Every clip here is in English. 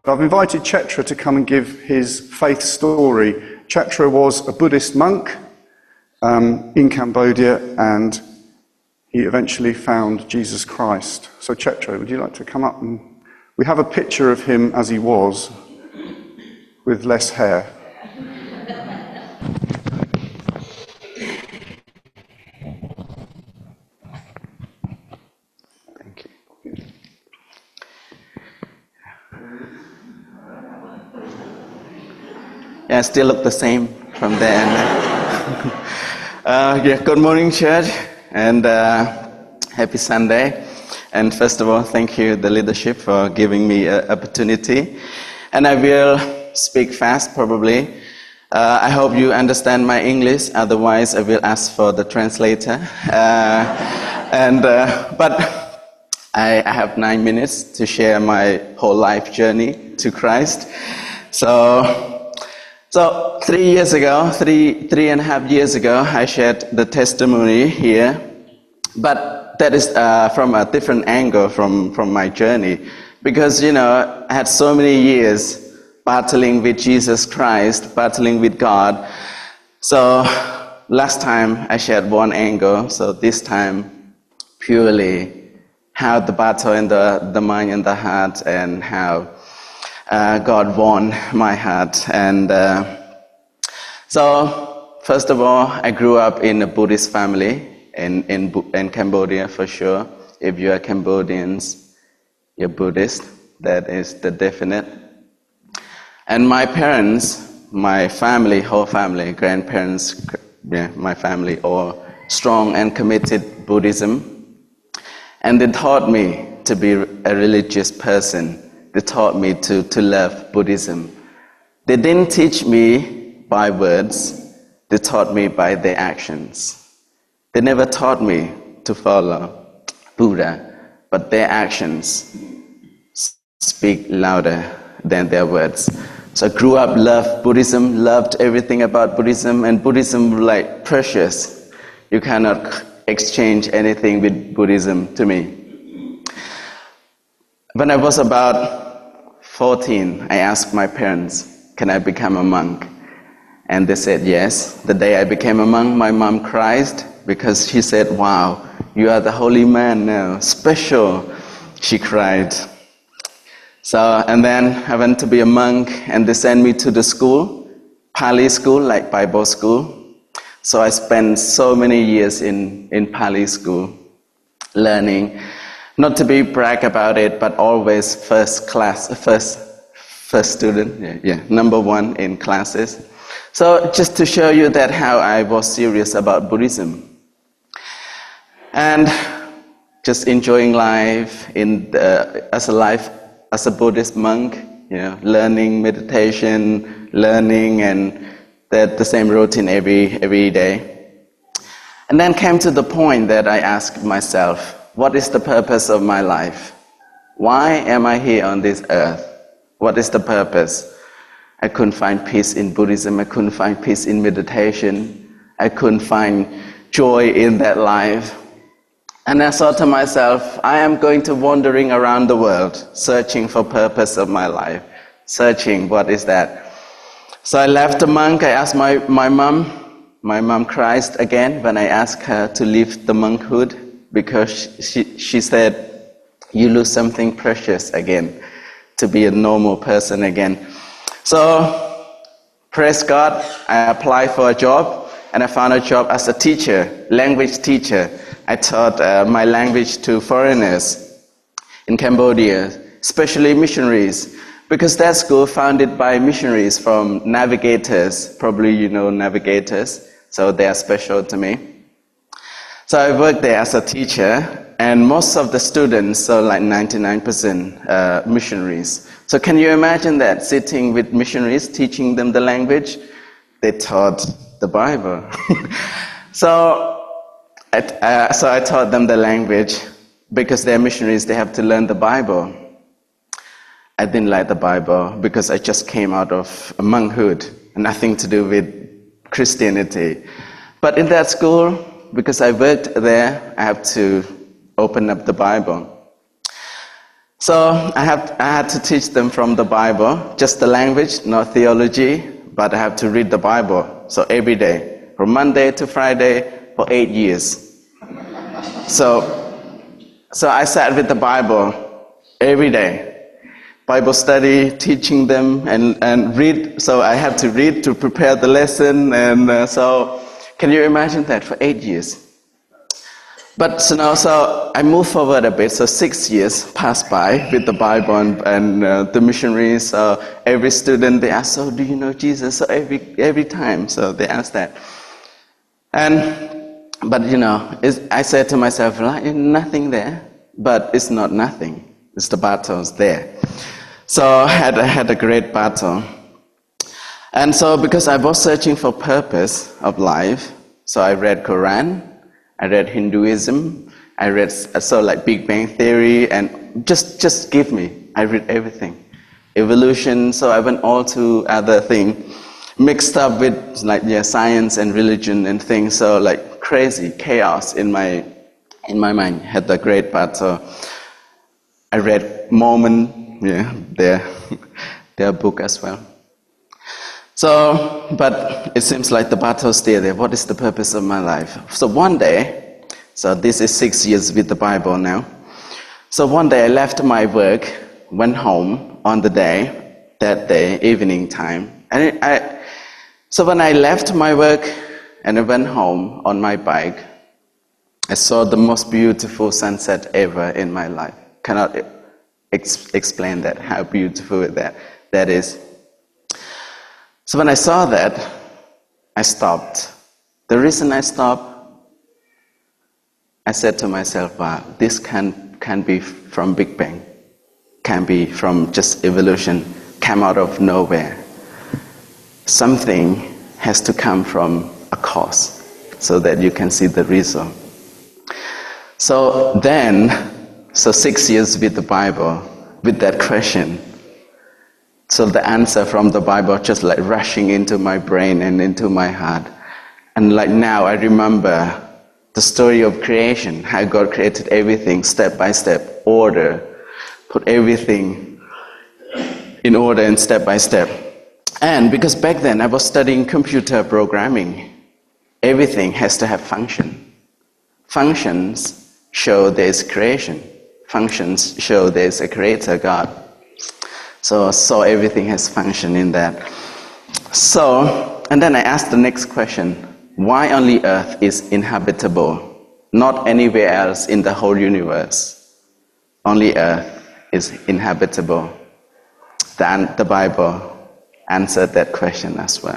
I've invited Chetra to come and give his faith story. Chetra was a Buddhist monk in Cambodia, and he eventually found Jesus Christ. So Chetra, would you like to come up? And we have a picture of him as he was, with less hair. Thank you. Yeah, I still look the same from there. Good morning, church, and happy Sunday. And first of all, thank you, the leadership, for giving me an opportunity. And I will speak fast, probably. I hope you understand my English. Otherwise, I will ask for the translator. But I have 9 minutes to share my whole life journey to Christ. So 3 years ago, three and a half years ago, I shared the testimony here. But that is from a different angle from my journey. Because, I had so many years battling with Jesus Christ, battling with God. So last time I shared one angle, so this time purely how the battle in the mind and the heart, and how God won my heart. And so first of all, I grew up in a Buddhist family in Cambodia, for sure. If you are Cambodians, you're Buddhist. That is the definite. And my parents, my family, whole family, grandparents, my family, all strong and committed Buddhism. And they taught me to be a religious person. They taught me to love Buddhism. They didn't teach me by words. They taught me by their actions. They never taught me to follow Buddha, but their actions speak louder than their words. So I grew up, loved Buddhism, loved everything about Buddhism, and Buddhism was like precious. You cannot exchange anything with Buddhism to me. When I was about 14, I asked my parents, can I become a monk? And they said yes. The day I became a monk, my mom cried because she said, wow, you are the holy man now, special. She cried. So, and then I went to be a monk, and they sent me to the school, Pali school, like Bible school. So I spent so many years in Pali school, learning, not to be brag about it, but always first student, number one in classes. So just to show you that how I was serious about Buddhism. And just enjoying life as a Buddhist monk, learning meditation, learning, and the same routine every day. And then came to the point that I asked myself, what is the purpose of my life? Why am I here on this earth? What is the purpose? I couldn't find peace in Buddhism. I couldn't find peace in meditation. I couldn't find joy in that life. And I thought to myself, I am going to wandering around the world, searching for purpose of my life, searching what is that. So I left the monk. I asked my mom. My mom cried again when I asked her to leave the monkhood, because she said, you lose something precious again, to be a normal person again. So, praise God, I applied for a job, and I found a job as a teacher, language teacher. I taught my language to foreigners in Cambodia, especially missionaries, because that school founded by missionaries from navigators. Probably you know navigators, so they are special to me. So I worked there as a teacher, and most of the students, so like 99%, missionaries. So can you imagine that, sitting with missionaries, teaching them the language? They taught the Bible. So I taught them the language, because they're missionaries, they have to learn the Bible. I didn't like the Bible, because I just came out of monkhood, nothing to do with Christianity. But in that school, because I worked there, I have to open up the Bible. So I had to teach them from the Bible, just the language, not theology, but I have to read the Bible. So every day, from Monday to Friday for 8 years. So I sat with the Bible every day. Bible study, teaching them and read. So I had to read to prepare the lesson. And so can you imagine that for 8 years? But so I moved forward a bit. So 6 years passed by with the Bible and the missionaries. So every student, they ask, so do you know Jesus? So every time, so they ask that. But I said to myself, nothing there. But it's not nothing. It's the battles there. So I had a great battle. And so because I was searching for purpose of life, so I read Quran, I read Hinduism, I read like Big Bang Theory, and just give me. I read everything. Evolution, so I went all to other things, mixed up with science and religion and things, so like crazy chaos in my mind. Had a great battle. I read Mormon, their book as well. So, but it seems like the battle's still there. What is the purpose of my life? So one day, so this is 6 years with the Bible now. So one day I left my work, went home on that day, evening time. And so when I left my work and I went home on my bike, I saw the most beautiful sunset ever in my life. Cannot explain that, how beautiful that is. So when I saw that, I stopped. The reason I stopped, I said to myself, wow, this can be from Big Bang, can be from just evolution, come out of nowhere. Something has to come from a cause so that you can see the result. So 6 years with the Bible, with that question, so the answer from the Bible just like rushing into my brain and into my heart. And like now I remember the story of creation, how God created everything step by step, order, put everything in order and step by step. And because back then I was studying computer programming, everything has to have function. Functions show there's creation. Functions show there's a creator, God. So everything has function in that. So, and then I asked the next question, why only Earth is inhabitable, not anywhere else in the whole universe? Only Earth is inhabitable. The Bible answered that question as well.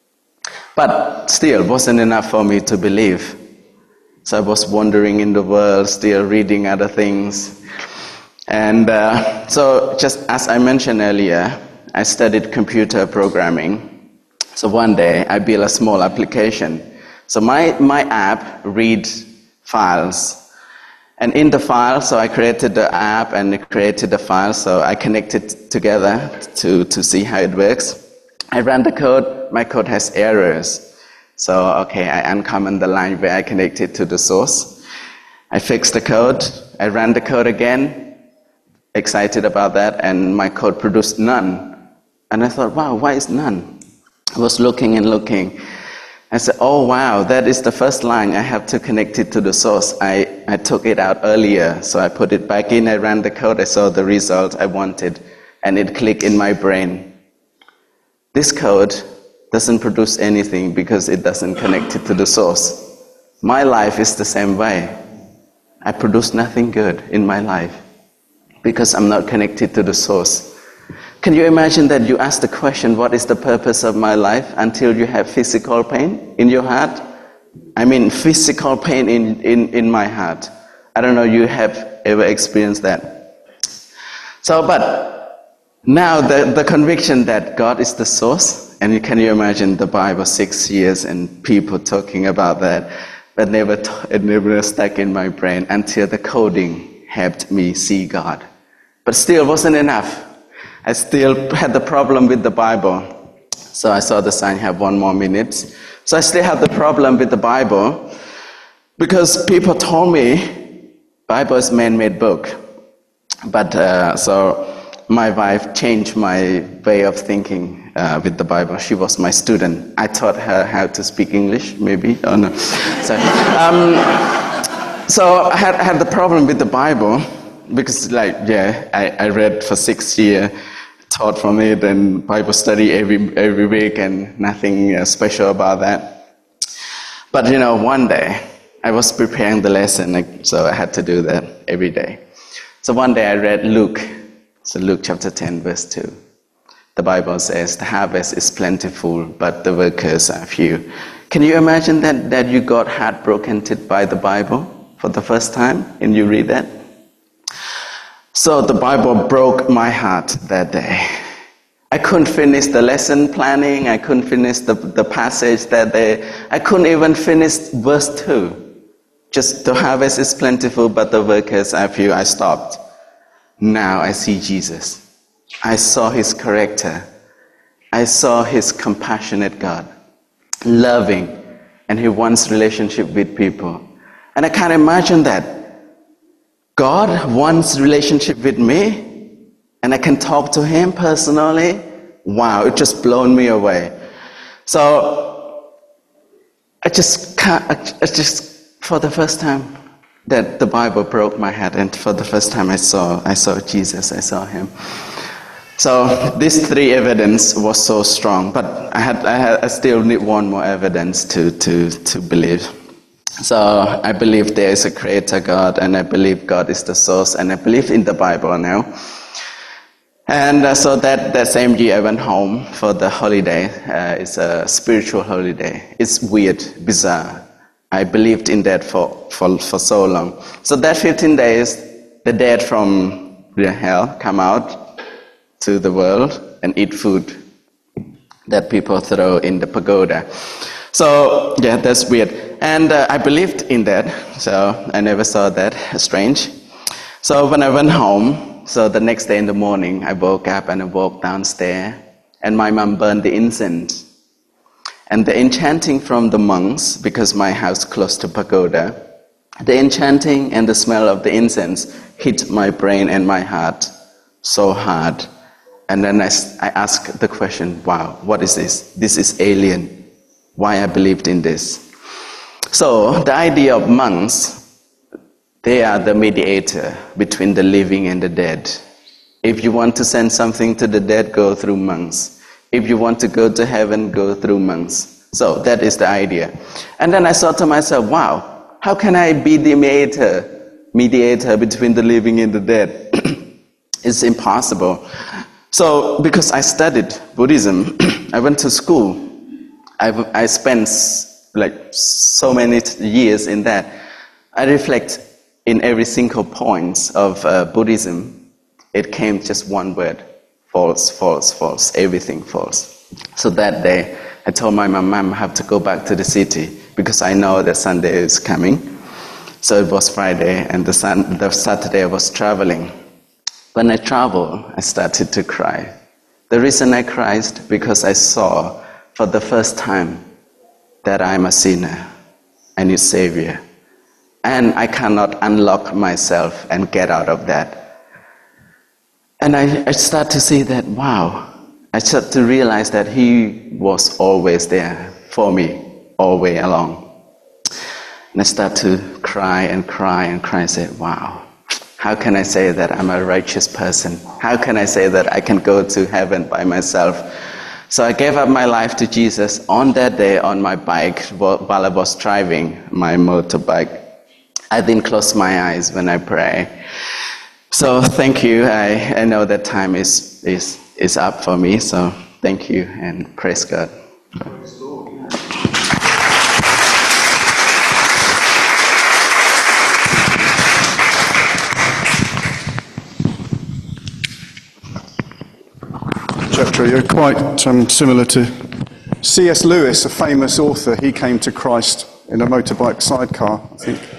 But still, wasn't enough for me to believe. So I was wandering in the world, still reading other things. And so just as I mentioned earlier, I studied computer programming. So one day I built a small application. So my app reads files. And in the file, so I created the app and it created the file. So I connected together to see how it works. I ran the code. My code has errors. So, okay, I uncommented the line where I connected to the source. I fixed the code. I ran the code again. Excited about that, and my code produced none. And I thought, wow, why is none? I was looking and looking. I said, oh wow, that is the first line. I have to connect it to the source. I took it out earlier, so I put it back in. I ran the code. I saw the result I wanted, and it clicked in my brain. This code doesn't produce anything because it doesn't connect it to the source. My life is the same way. I produce nothing good in my life because I'm not connected to the source. Can you imagine that you ask the question, what is the purpose of my life, until you have physical pain in your heart? I mean physical pain in my heart. I don't know you have ever experienced that. So, but now the conviction that God is the source, and can you imagine the Bible 6 years and people talking about that, but it never stuck in my brain until the coding helped me see God. But still wasn't enough. I still had the problem with the Bible. So I saw the sign have 1 more minute. So I still have the problem with the Bible because people told me Bible is man-made book. But so my wife changed my way of thinking with the Bible. She was my student. I taught her how to speak English, maybe. Oh no. So I had the problem with the Bible because, I read for 6 years, taught from it, and Bible study every week, and nothing special about that. But one day I was preparing the lesson, so I had to do that every day. So one day I read Luke. So Luke chapter 10, verse 2. The Bible says, the harvest is plentiful, but the workers are few. Can you imagine that you got heartbroken by the Bible for the first time and you read that? So the Bible broke my heart that day. I couldn't finish the lesson planning. I couldn't finish the passage that day. I couldn't even finish verse 2. Just the harvest is plentiful, but the workers are few. I stopped. Now I see Jesus. I saw his character. I saw his compassionate God, loving, and he wants relationship with people. And I can't imagine that. God wants relationship with me, and I can talk to him personally. Wow, it just blown me away. So I just for the first time that the Bible broke my heart, and for the first time I saw Jesus, I saw him. So these three evidence was so strong, but I still need one more evidence to believe. So I believe there is a creator God, and I believe God is the source, and I believe in the Bible now. And so that same year I went home for the holiday. It's a spiritual holiday. It's weird, bizarre. I believed in that for so long. So that 15 days, the dead from the hell come out to the world and eat food that people throw in the pagoda. So yeah, that's weird. And I believed in that, so I never saw that strange. So when I went home, so the next day in the morning, I woke up and I walked downstairs, and my mom burned the incense. And the enchanting from the monks, because my house close to pagoda, the enchanting and the smell of the incense hit my brain and my heart so hard. And then I asked the question, wow, what is this? This is alien. Why I believed in this? So the idea of monks, they are the mediator between the living and the dead. If you want to send something to the dead, go through monks. If you want to go to heaven, go through monks. So that is the idea. And then I thought to myself, wow, how can I be the mediator between the living and the dead? It's impossible. So because I studied Buddhism, I went to school. I spent so many years in that. I reflect in every single point of Buddhism. It came just one word. False, false, false, everything false. So that day, I told my mom, I have to go back to the city because I know that Sunday is coming. So it was Friday, and the Saturday I was traveling. When I traveled, I started to cry. The reason I cried, because I saw for the first time that I'm a sinner, I need Savior. And I cannot unlock myself and get out of that. And I start to see that, wow, I start to realize that he was always there for me, all the way along. And I start to cry and cry and cry and say, wow, how can I say that I'm a righteous person? How can I say that I can go to heaven by myself? So I gave up my life to Jesus on that day on my bike while I was driving my motorbike. I didn't close my eyes when I pray. So thank you. I know that time is up for me. So thank you and praise God. Chatra, you're quite similar to C.S. Lewis, a famous author. He came to Christ in a motorbike sidecar, I think.